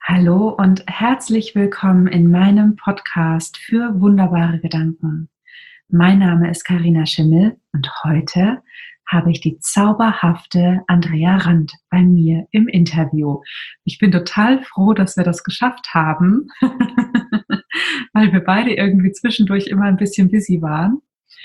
Hallo und herzlich willkommen in meinem Podcast für wunderbare Gedanken. Mein Name ist Carina Schimmel und heute habe ich die zauberhafte Andrea Rand bei mir im Interview. Ich bin total froh, dass wir das geschafft haben, weil wir beide irgendwie zwischendurch immer ein bisschen busy waren.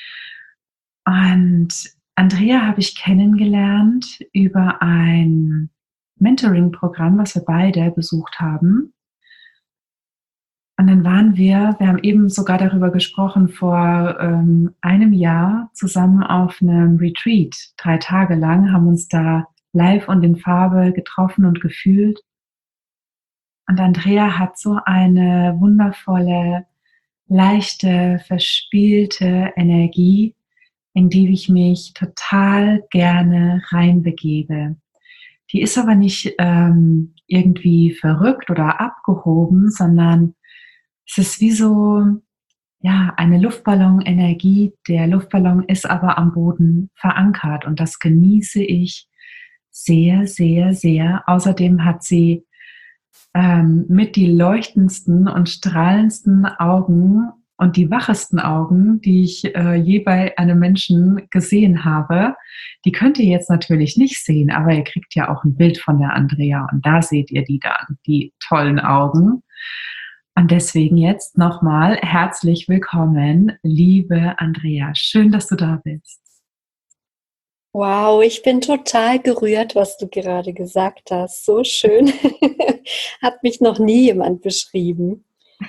Und Andrea habe ich kennengelernt über ein Mentoring-Programm, was wir beide besucht haben. Und dann waren wir haben eben sogar darüber gesprochen, vor einem Jahr zusammen auf einem Retreat, 3 Tage lang, haben uns da live und in Farbe getroffen und gefühlt. Und Andrea hat so eine wundervolle, leichte, verspielte Energie, in die ich mich total gerne reinbegebe. Die ist aber nicht irgendwie verrückt oder abgehoben, sondern es ist wie so, ja, eine Luftballon-Energie. Der Luftballon ist aber am Boden verankert und das genieße ich sehr, sehr, sehr. Außerdem hat sie mit die leuchtendsten und strahlendsten Augen und die wachesten Augen, die ich je bei einem Menschen gesehen habe. Die könnt ihr jetzt natürlich nicht sehen, aber ihr kriegt ja auch ein Bild von der Andrea und da seht ihr die dann, die tollen Augen. Und deswegen jetzt nochmal herzlich willkommen, liebe Andrea. Schön, dass du da bist. Wow, ich bin total gerührt, was du gerade gesagt hast. So schön. Hat mich noch nie jemand beschrieben.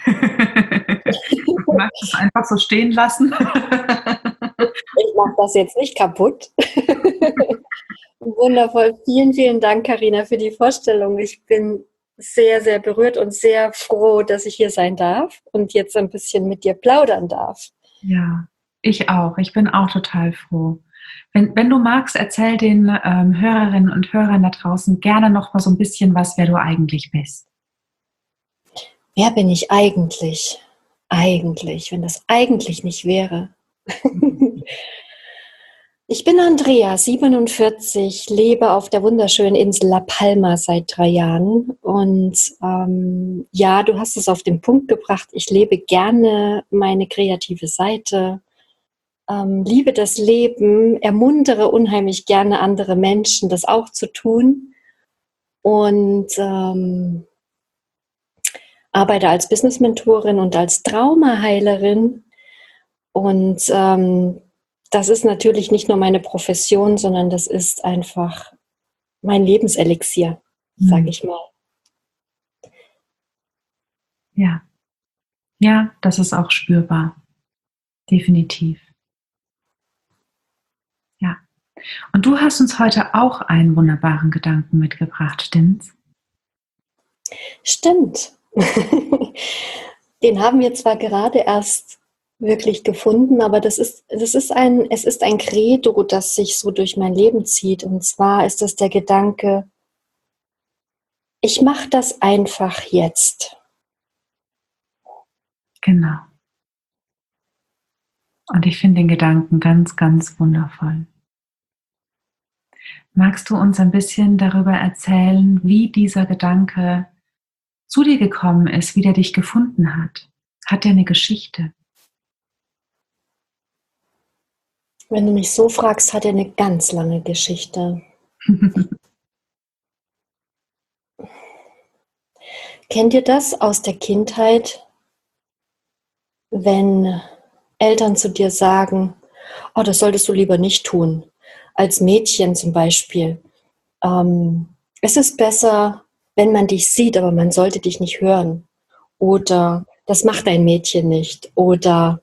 Du magst es einfach so stehen lassen. Ich mache das jetzt nicht kaputt. Wundervoll. Vielen, vielen Dank, Carina, für die Vorstellung. Ich bin sehr, sehr berührt und sehr froh, dass ich hier sein darf und jetzt ein bisschen mit dir plaudern darf. Ja, ich auch. Ich bin auch total froh. Wenn du magst, erzähl den Hörerinnen und Hörern da draußen gerne noch mal so ein bisschen was, wer du eigentlich bist. Wer bin ich eigentlich? Eigentlich, wenn das eigentlich nicht wäre. Ich bin Andrea, 47, lebe auf der wunderschönen Insel La Palma seit 3 Jahren und ja, du hast es auf den Punkt gebracht. Ich lebe gerne meine kreative Seite, liebe das Leben, ermuntere unheimlich gerne andere Menschen, das auch zu tun und arbeite als Business-Mentorin und als Traumaheilerin und das ist natürlich nicht nur meine Profession, sondern das ist einfach mein Lebenselixier, sage ich mal. Ja, ja, das ist auch spürbar. Definitiv. Ja. Und du hast uns heute auch einen wunderbaren Gedanken mitgebracht, stimmt's? Stimmt. Den haben wir zwar gerade erst wirklich gefunden, aber es ist ein Credo, das sich so durch mein Leben zieht. Und zwar ist das der Gedanke, ich mache das einfach jetzt. Genau. Und ich finde den Gedanken ganz, ganz wundervoll. Magst du uns ein bisschen darüber erzählen, wie dieser Gedanke zu dir gekommen ist, wie der dich gefunden hat? Hat er eine Geschichte? Wenn du mich so fragst, hat er eine ganz lange Geschichte. Kennt ihr das aus der Kindheit, wenn Eltern zu dir sagen, oh, das solltest du lieber nicht tun. Als Mädchen zum Beispiel. Es ist besser, wenn man dich sieht, aber man sollte dich nicht hören. Oder das macht ein Mädchen nicht. Oder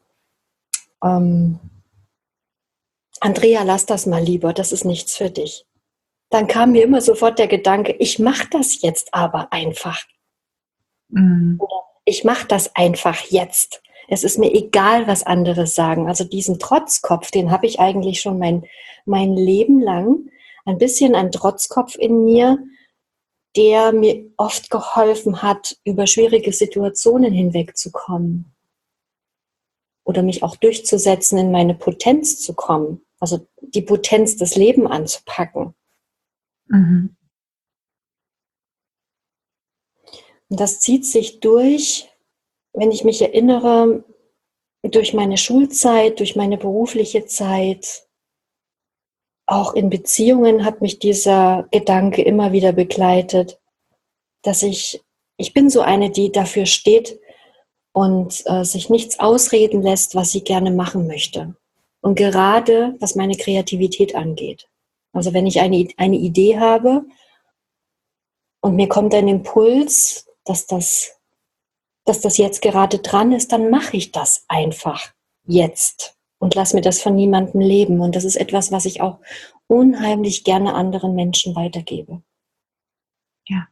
Andrea, lass das mal lieber, das ist nichts für dich. Dann kam mir immer sofort der Gedanke, ich mache das jetzt aber einfach. Oder ich mache das einfach jetzt. Es ist mir egal, was andere sagen. Also diesen Trotzkopf, den habe ich eigentlich schon mein Leben lang. Ein bisschen ein Trotzkopf in mir, der mir oft geholfen hat, über schwierige Situationen hinwegzukommen. Oder mich auch durchzusetzen, in meine Potenz zu kommen. Also die Potenz des Lebens anzupacken. Mhm. Und das zieht sich durch, wenn ich mich erinnere, durch meine Schulzeit, durch meine berufliche Zeit. Auch in Beziehungen hat mich dieser Gedanke immer wieder begleitet, dass ich bin so eine, die dafür steht und sich nichts ausreden lässt, was sie gerne machen möchte. Und gerade was meine Kreativität angeht. Also wenn ich eine Idee habe und mir kommt ein Impuls, dass das jetzt gerade dran ist, dann mache ich das einfach jetzt und lass mir das von niemandem leben. Und das ist etwas, was ich auch unheimlich gerne anderen Menschen weitergebe. Ja.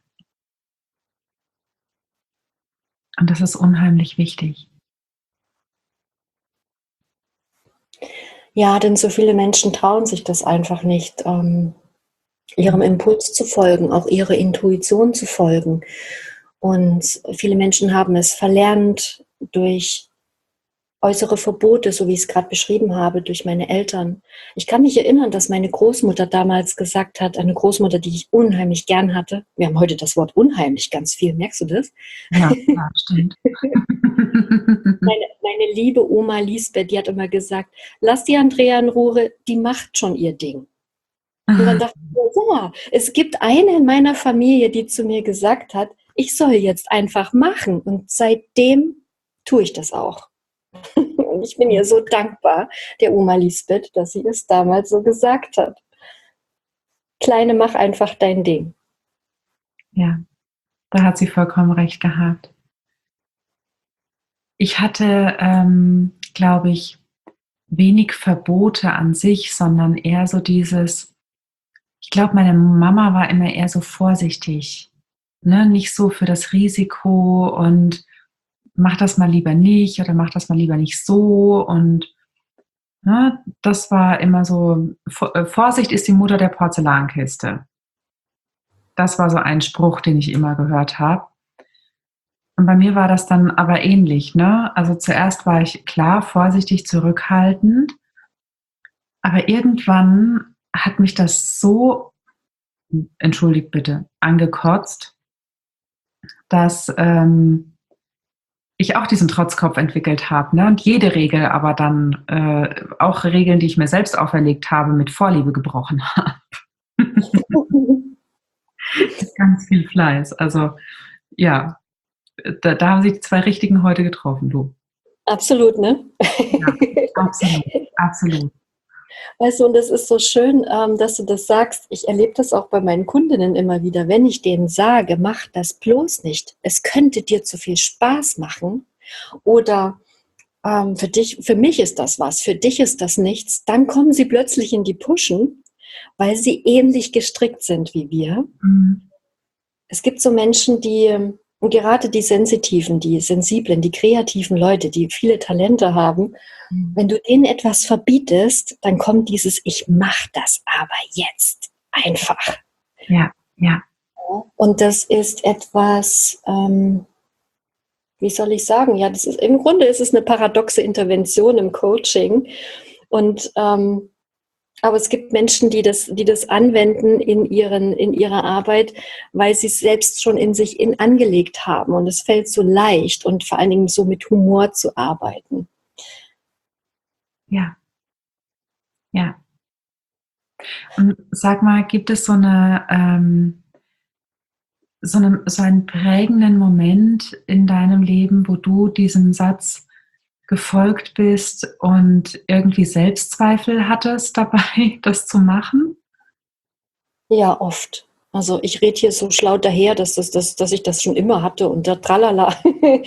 Und das ist unheimlich wichtig. Ja, denn so viele Menschen trauen sich das einfach nicht, ihrem Impuls zu folgen, auch ihrer Intuition zu folgen. Und viele Menschen haben es verlernt durch äußere Verbote, so wie ich es gerade beschrieben habe, durch meine Eltern. Ich kann mich erinnern, dass meine Großmutter damals gesagt hat, eine Großmutter, die ich unheimlich gern hatte. Wir haben heute das Wort unheimlich ganz viel, merkst du das? Ja, stimmt. Meine liebe Oma Lisbeth, die hat immer gesagt, lass die Andrea in Ruhe, die macht schon ihr Ding. Und dann dachte ich mir, ja, es gibt eine in meiner Familie, die zu mir gesagt hat, ich soll jetzt einfach machen. Und seitdem tue ich das auch. Und ich bin ihr so dankbar, der Oma Lisbeth, dass sie es damals so gesagt hat. Kleine, mach einfach dein Ding. Ja, da hat sie vollkommen recht gehabt. Ich hatte, glaube ich, wenig Verbote an sich, sondern eher so dieses, ich glaube, meine Mama war immer eher so vorsichtig, ne? Nicht so für das Risiko und mach das mal lieber nicht oder mach das mal lieber nicht so und ne, das war immer so, Vorsicht ist die Mutter der Porzellankiste. Das war so ein Spruch, den ich immer gehört habe. Und bei mir war das dann aber ähnlich, ne? Also zuerst war ich klar vorsichtig, zurückhaltend, aber irgendwann hat mich das so, entschuldigt bitte, angekotzt, dass ich auch diesen Trotzkopf entwickelt habe, ne? Und jede Regel aber dann, auch Regeln, die ich mir selbst auferlegt habe, mit Vorliebe gebrochen habe. Ganz viel Fleiß. Also ja, da haben sich die zwei Richtigen heute getroffen, du. Absolut, ne? Ja, absolut, absolut. Weißt du, und das ist so schön, dass du das sagst. Ich erlebe das auch bei meinen Kundinnen immer wieder. Wenn ich denen sage, mach das bloß nicht, es könnte dir zu viel Spaß machen oder für mich ist das was, für dich ist das nichts, dann kommen sie plötzlich in die Puschen, weil sie ähnlich gestrickt sind wie wir. Mhm. Es gibt so Menschen, gerade die Sensitiven, die Sensiblen, die kreativen Leute, die viele Talente haben, wenn du denen etwas verbietest, dann kommt dieses Ich mach das aber jetzt einfach. Ja, ja. Und das ist etwas, wie soll ich sagen? Ja, das ist im Grunde ist es eine paradoxe Intervention im Coaching. Und aber es gibt Menschen, die das anwenden in ihrer Arbeit, weil sie es selbst schon in sich angelegt haben. Und es fällt so leicht und vor allen Dingen so mit Humor zu arbeiten. Ja. Ja. Und sag mal, gibt es so einen prägenden Moment in deinem Leben, wo du diesem Satz gefolgt bist und irgendwie Selbstzweifel hattest dabei, das zu machen? Ja, oft. Also ich rede hier so schlau daher, dass ich das schon immer hatte und da tralala.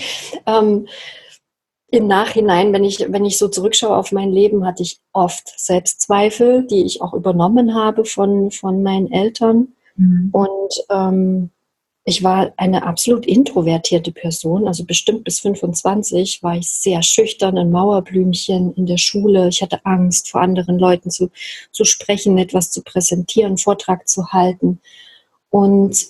Im Nachhinein, wenn ich so zurückschaue auf mein Leben, hatte ich oft Selbstzweifel, die ich auch übernommen habe von meinen Eltern. Mhm. Und ich war eine absolut introvertierte Person, also bestimmt bis 25 war ich sehr schüchtern, ein Mauerblümchen in der Schule. Ich hatte Angst, vor anderen Leuten zu sprechen, etwas zu präsentieren, einen Vortrag zu halten. Und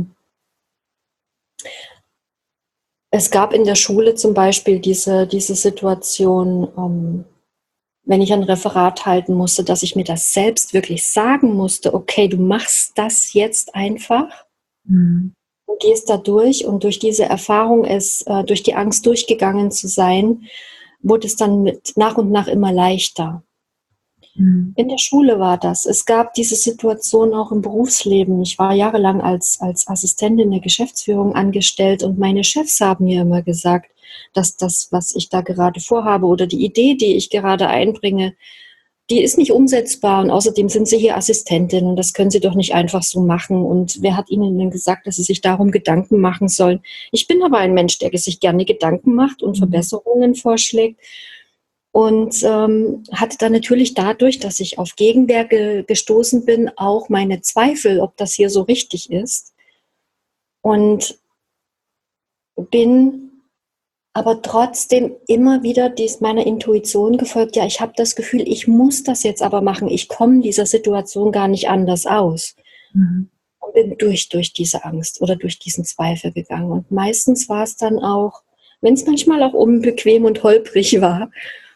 es gab in der Schule zum Beispiel diese Situation, wenn ich ein Referat halten musste, dass ich mir das selbst wirklich sagen musste, okay, du machst das jetzt einfach. Mhm. Du gehst da durch und durch diese Erfahrung, durch die Angst durchgegangen zu sein, wurde es dann nach und nach immer leichter. Mhm. In der Schule war das. Es gab diese Situation auch im Berufsleben. Ich war jahrelang als Assistentin der Geschäftsführung angestellt und meine Chefs haben mir immer gesagt, dass das, was ich da gerade vorhabe oder die Idee, die ich gerade einbringe, die ist nicht umsetzbar und außerdem sind Sie hier Assistentin und das können Sie doch nicht einfach so machen. Und wer hat Ihnen denn gesagt, dass Sie sich darum Gedanken machen sollen? Ich bin aber ein Mensch, der sich gerne Gedanken macht und Mhm. Verbesserungen vorschlägt. Und hatte dann natürlich dadurch, dass ich auf Gegenwehr gestoßen bin, auch meine Zweifel, ob das hier so richtig ist. Und bin aber trotzdem immer wieder meiner Intuition gefolgt. Ja, ich habe das Gefühl, ich muss das jetzt aber machen. Ich komme dieser Situation gar nicht anders aus. Mhm. Und bin durch diese Angst oder durch diesen Zweifel gegangen. Und meistens war es dann auch, wenn es manchmal auch unbequem und holprig war,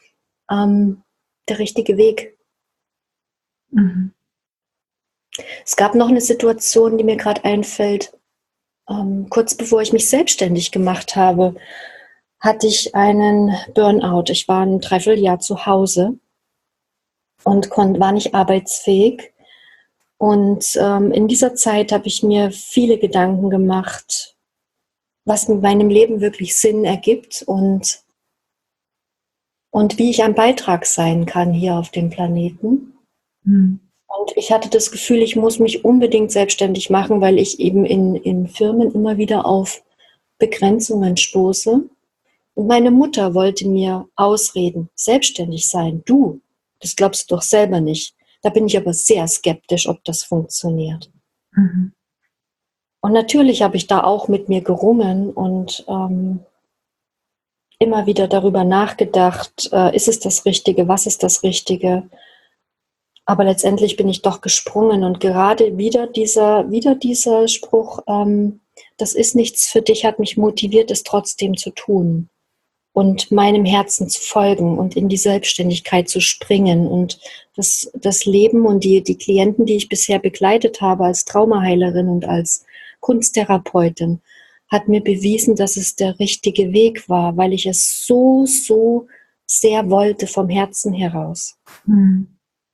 der richtige Weg. Mhm. Es gab noch eine Situation, die mir gerade einfällt. Kurz bevor ich mich selbstständig gemacht habe, hatte ich einen Burnout. Ich war ein Dreivierteljahr zu Hause und war nicht arbeitsfähig. Und in dieser Zeit habe ich mir viele Gedanken gemacht, was mit meinem Leben wirklich Sinn ergibt und wie ich ein Beitrag sein kann hier auf dem Planeten. Mhm. Und ich hatte das Gefühl, ich muss mich unbedingt selbstständig machen, weil ich eben in Firmen immer wieder auf Begrenzungen stoße. Und meine Mutter wollte mir ausreden, selbstständig sein, du, das glaubst du doch selber nicht. Da bin ich aber sehr skeptisch, ob das funktioniert. Mhm. Und natürlich habe ich da auch mit mir gerungen und immer wieder darüber nachgedacht, ist es das Richtige, was ist das Richtige? Aber letztendlich bin ich doch gesprungen und gerade wieder dieser Spruch, das ist nichts für dich, hat mich motiviert, es trotzdem zu tun und meinem Herzen zu folgen und in die Selbstständigkeit zu springen. Und das Leben und die Klienten, die ich bisher begleitet habe als Traumaheilerin und als Kunsttherapeutin, hat mir bewiesen, dass es der richtige Weg war, weil ich es so, so sehr wollte vom Herzen heraus. Mhm.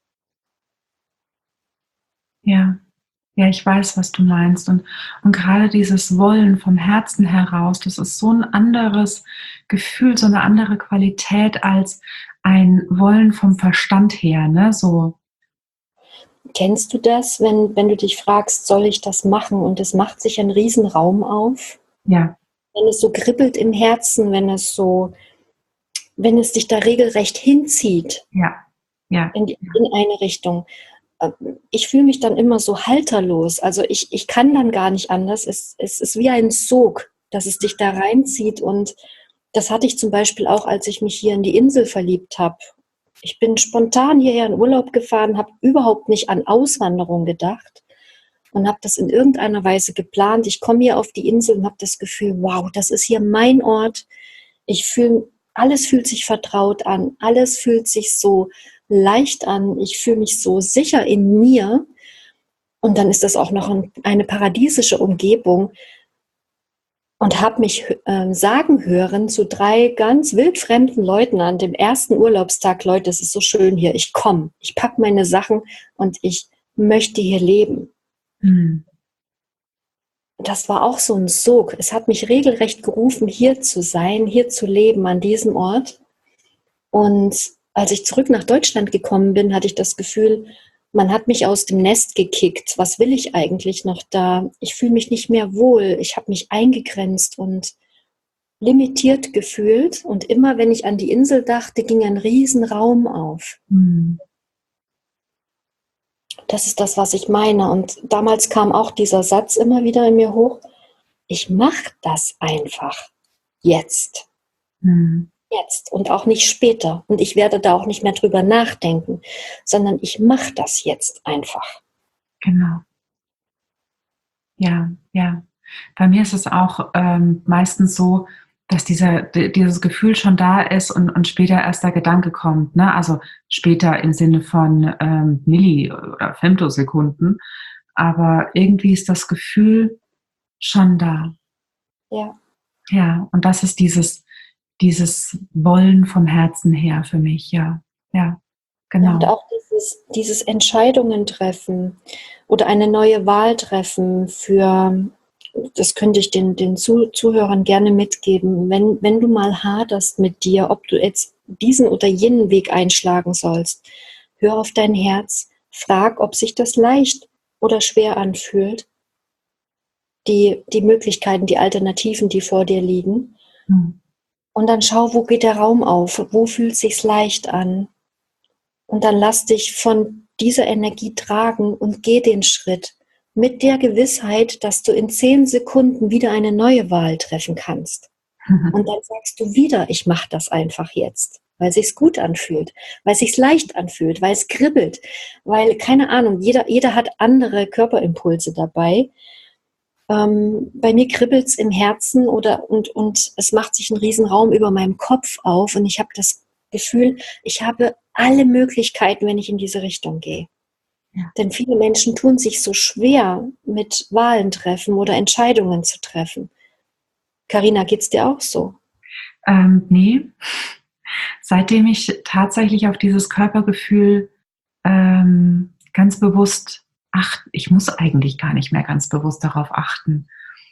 Ja. Ja, ich weiß, was du meinst. Und gerade dieses Wollen vom Herzen heraus, das ist so ein anderes Gefühl, so eine andere Qualität als ein Wollen vom Verstand her, ne? So, Kennst du das, wenn du dich fragst, soll ich das machen? Und es macht sich ein Riesenraum auf. ja, Wenn es so kribbelt im Herzen, wenn es dich da regelrecht hinzieht ja, ja, in eine Richtung. Ich fühle mich dann immer so halterlos. Also ich kann dann gar nicht anders. Es ist wie ein Sog, dass es dich da reinzieht. Und das hatte ich zum Beispiel auch, als ich mich hier in die Insel verliebt habe. Ich bin spontan hierher in Urlaub gefahren, habe überhaupt nicht an Auswanderung gedacht und habe das in irgendeiner Weise geplant. Ich komme hier auf die Insel und habe das Gefühl, wow, das ist hier mein Ort. Alles fühlt sich vertraut an, alles fühlt sich so leicht an, ich fühle mich so sicher in mir und dann ist das auch noch eine paradiesische Umgebung und habe mich sagen hören zu 3 ganz wildfremden Leuten an dem ersten Urlaubstag, Leute, es ist so schön hier, ich komme, ich packe meine Sachen und ich möchte hier leben. mhm. Das war auch so ein Sog. Es hat mich regelrecht gerufen, hier zu sein, hier zu leben, an diesem Ort. Und als ich zurück nach Deutschland gekommen bin, hatte ich das Gefühl, man hat mich aus dem Nest gekickt. Was will ich eigentlich noch da? Ich fühle mich nicht mehr wohl. Ich habe mich eingegrenzt und limitiert gefühlt. Und immer, wenn ich an die Insel dachte, ging ein Riesenraum auf. Mhm. Das ist das, was ich meine. Und damals kam auch dieser Satz immer wieder in mir hoch. Ich mache das einfach. Jetzt. Mhm. Jetzt und auch nicht später. Und ich werde da auch nicht mehr drüber nachdenken, sondern ich mache das jetzt einfach. Genau. Ja, ja. Bei mir ist es auch meistens so, dass dieses Gefühl schon da ist und später erst der Gedanke kommt. Ne? Also später im Sinne von Milli- oder Femtosekunden. Aber irgendwie ist das Gefühl schon da. Ja. Ja, und das ist dieses Wollen vom Herzen her für mich, ja. Ja, Ja, und genau. auch dieses Entscheidungen treffen oder eine neue Wahl treffen für, das könnte ich den Zuhörern gerne mitgeben, wenn du mal haderst mit dir, ob du jetzt diesen oder jenen Weg einschlagen sollst, hör auf dein Herz, frag, ob sich das leicht oder schwer anfühlt, die Möglichkeiten, die Alternativen, die vor dir liegen. Hm. Und dann schau, wo geht der Raum auf, wo fühlt sich's leicht an. Und dann lass dich von dieser Energie tragen und geh den Schritt mit der Gewissheit, dass du in 10 Sekunden wieder eine neue Wahl treffen kannst. Und dann sagst du wieder, ich mache das einfach jetzt, weil es sich gut anfühlt, weil es sich leicht anfühlt, weil es kribbelt, weil, keine Ahnung, jeder hat andere Körperimpulse dabei. Bei mir kribbelt es im Herzen und es macht sich ein Riesenraum über meinem Kopf auf und ich habe das Gefühl, ich habe alle Möglichkeiten, wenn ich in diese Richtung gehe. Ja. Denn viele Menschen tun sich so schwer, mit Wahlen treffen oder Entscheidungen zu treffen. Carina, geht's dir auch so? Nee, seitdem ich tatsächlich auf dieses Körpergefühl ganz bewusst achte, ich muss eigentlich gar nicht mehr ganz bewusst darauf achten.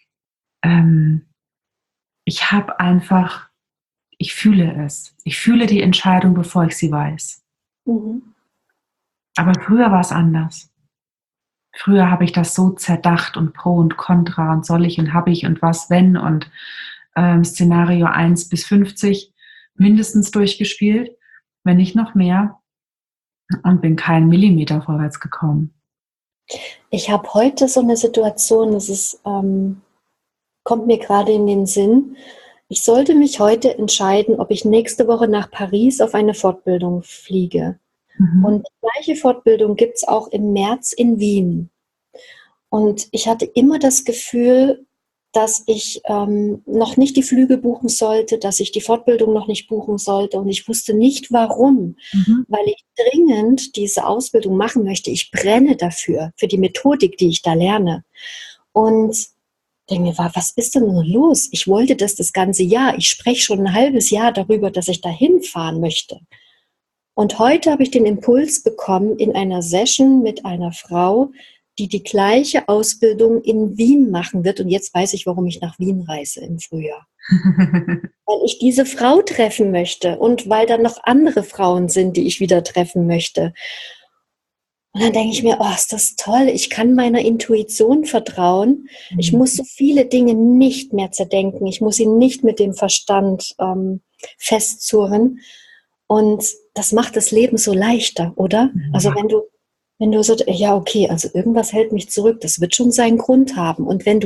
Ich habe einfach, ich fühle es. Ich fühle die Entscheidung, bevor ich sie weiß. Mhm. Aber früher war es anders. Früher habe ich das so zerdacht und Pro und Contra und soll ich und habe ich und was wenn und Szenario 1 bis 50 mindestens durchgespielt, wenn nicht noch mehr, und bin keinen Millimeter vorwärts gekommen. Ich habe heute so eine Situation, kommt mir gerade in den Sinn. Ich sollte mich heute entscheiden, ob ich nächste Woche nach Paris auf eine Fortbildung fliege. Mhm. Und die gleiche Fortbildung gibt es auch im März in Wien. Und ich hatte immer das Gefühl, dass ich noch nicht die Flüge buchen sollte, dass ich die Fortbildung noch nicht buchen sollte. Und ich wusste nicht, warum, Mhm. weil ich dringend diese Ausbildung machen möchte. Ich brenne dafür, für die Methodik, die ich da lerne. Und denke mir, was ist denn nur los? Ich wollte das ganze Jahr. Ich spreche schon ein halbes Jahr darüber, dass ich da hinfahren möchte. Und heute habe ich den Impuls bekommen in einer Session mit einer Frau, die die gleiche Ausbildung in Wien machen wird. Und jetzt weiß ich, warum ich nach Wien reise im Frühjahr. Weil ich diese Frau treffen möchte und weil da noch andere Frauen sind, die ich wieder treffen möchte. Und dann denke ich mir, oh, ist das toll, ich kann meiner Intuition vertrauen. Ich muss so viele Dinge nicht mehr zerdenken. Ich muss sie nicht mit dem Verstand festzurren. Und das macht das Leben so leichter, oder? Also wenn du so, ja, okay, also irgendwas hält mich zurück, das wird schon seinen Grund haben. Und wenn du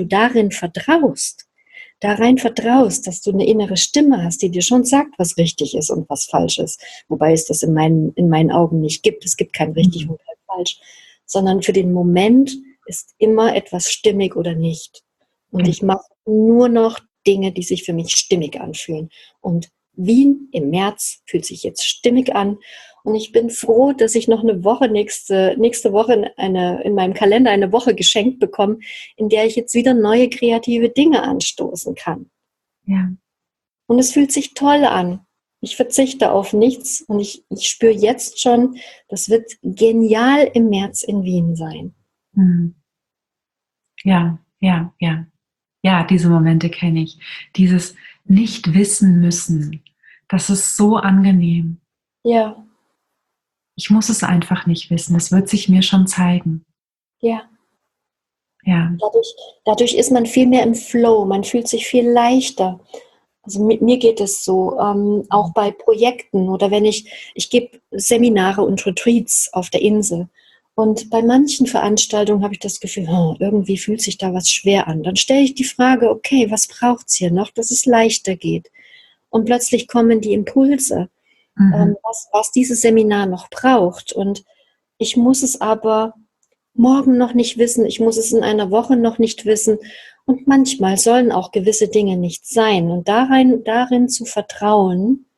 darein vertraust, dass du eine innere Stimme hast, die dir schon sagt, was richtig ist und was falsch ist. Wobei es das in meinen Augen nicht gibt. Es gibt kein richtig und kein falsch, sondern für den Moment ist immer etwas stimmig oder nicht. Und ich mache nur noch Dinge, die sich für mich stimmig anfühlen. Und Wien im März fühlt sich jetzt stimmig an. Und ich bin froh, dass ich noch eine Woche, nächste Woche in meinem Kalender eine Woche geschenkt bekomme, in der ich jetzt wieder neue kreative Dinge anstoßen kann. Ja. Und es fühlt sich toll an. Ich verzichte auf nichts und ich spüre jetzt schon, das wird genial im März in Wien sein. Mhm. Ja, ja, ja. Ja, diese Momente kenne ich. Dieses nicht wissen müssen, das ist so angenehm. Ja, Ich muss es einfach nicht wissen. Es wird sich mir schon zeigen. ja. Ja. Dadurch ist man viel mehr im Flow, man fühlt sich viel leichter. Also mit mir geht es so, auch bei Projekten oder wenn ich gebe Seminare und Retreats auf der Insel. Und bei manchen Veranstaltungen habe ich das Gefühl, irgendwie fühlt sich da was schwer an. Dann stelle ich die Frage, okay, was braucht es hier noch, dass es leichter geht? Und plötzlich kommen die Impulse, Mhm. was dieses Seminar noch braucht. Und ich muss es aber morgen noch nicht wissen, ich muss es in einer Woche noch nicht wissen. Und manchmal sollen auch gewisse Dinge nicht sein. Und darin zu vertrauen,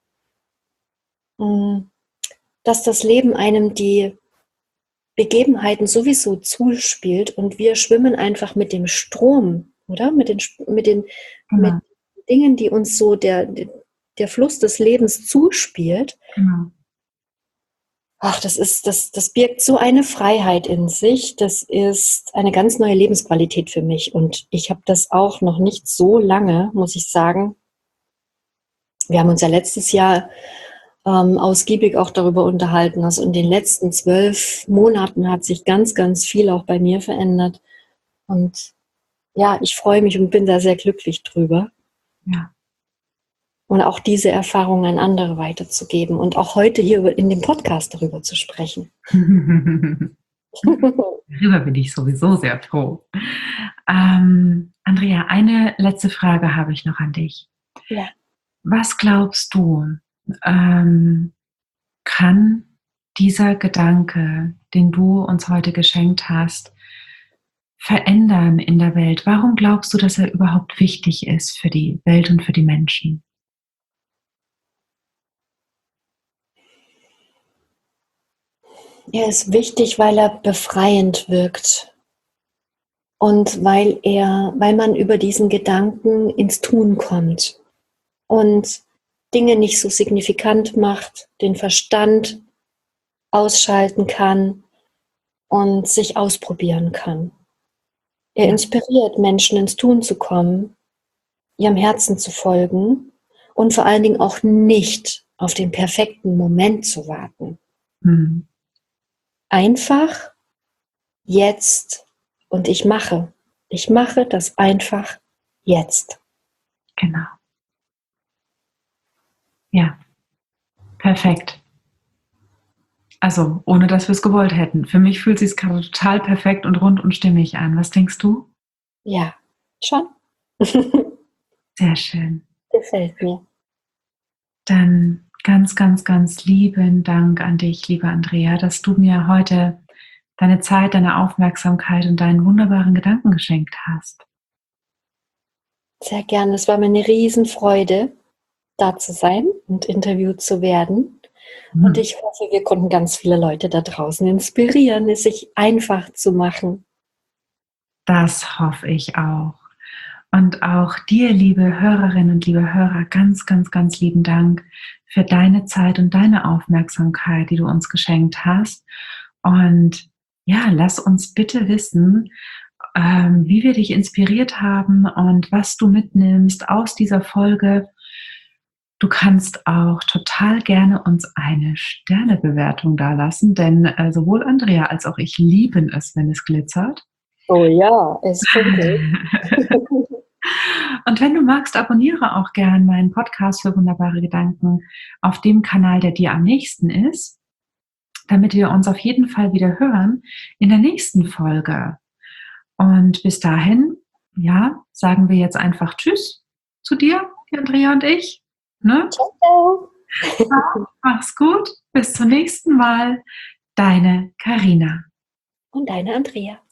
dass das Leben einem die Begebenheiten sowieso zuspielt und wir schwimmen einfach mit dem Strom oder? Mit Genau. Dingen, die uns so der Fluss des Lebens zuspielt. Genau. Ach, das birgt so eine Freiheit in sich. Das ist eine ganz neue Lebensqualität für mich. Und ich habe das auch noch nicht so lange, muss ich sagen. Wir haben uns ja letztes Jahr ausgiebig auch darüber unterhalten. Also in den letzten 12 Monaten hat sich ganz, ganz viel auch bei mir verändert. Und ja, ich freue mich und bin da sehr glücklich drüber. Ja. Und auch diese Erfahrung an andere weiterzugeben und auch heute hier in dem Podcast darüber zu sprechen. Darüber bin ich sowieso sehr froh. Andrea, eine letzte Frage habe ich noch an dich. Ja. Was glaubst du, kann dieser Gedanke, den du uns heute geschenkt hast, verändern in der Welt? Warum glaubst du, dass er überhaupt wichtig ist für die Welt und für die Menschen? Er ist wichtig, weil er befreiend wirkt und weil man über diesen Gedanken ins Tun kommt und Dinge nicht so signifikant macht, den Verstand ausschalten kann und sich ausprobieren kann. Er inspiriert Menschen ins Tun zu kommen, ihrem Herzen zu folgen und vor allen Dingen auch nicht auf den perfekten Moment zu warten. Einfach jetzt und ich mache das einfach jetzt. Genau. Ja, perfekt. Also, ohne dass wir es gewollt hätten. Für mich fühlt es sich gerade total perfekt und rund und stimmig an. Was denkst du? Ja, schon. Sehr schön. Gefällt mir. Dann ganz, ganz, ganz lieben Dank an dich, liebe Andrea, dass du mir heute deine Zeit, deine Aufmerksamkeit und deinen wunderbaren Gedanken geschenkt hast. Sehr gerne. Es war mir eine Riesenfreude, da zu sein und interviewt zu werden. Und ich hoffe, wir konnten ganz viele Leute da draußen inspirieren, es sich einfach zu machen. Das hoffe ich auch. Und auch dir, liebe Hörerinnen und liebe Hörer, ganz, ganz, ganz lieben Dank für deine Zeit und deine Aufmerksamkeit, die du uns geschenkt hast. Und ja, lass uns bitte wissen, wie wir dich inspiriert haben und was du mitnimmst aus dieser Folge. Du kannst auch total gerne uns eine Sternebewertung dalassen, denn sowohl Andrea als auch ich lieben es, wenn es glitzert. Oh ja, es funkelt. Und wenn du magst, abonniere auch gern meinen Podcast für wunderbare Gedanken auf dem Kanal, der dir am nächsten ist, damit wir uns auf jeden Fall wieder hören in der nächsten Folge. Und bis dahin, ja, sagen wir jetzt einfach Tschüss zu dir, die Andrea und ich. Ne? Ciao. Ja, mach's gut. Bis zum nächsten Mal. Deine Carina. Und deine Andrea.